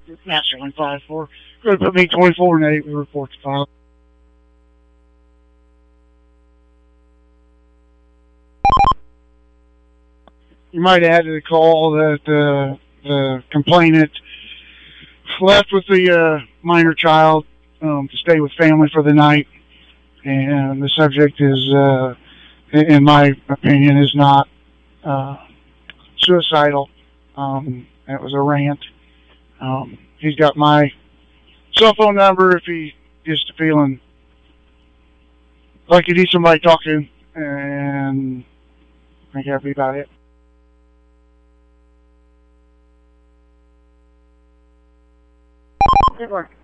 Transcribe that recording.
Master Line 5-4. Go to put me 24 and 8. We report to file. You might add to the call that the complainant left with the minor child to stay with family for the night, and the subject is, in my opinion, is not suicidal. That was a rant. He's got my cell phone number if he just feeling like he needs somebody to talk to, and I think that'd be about it. Good work.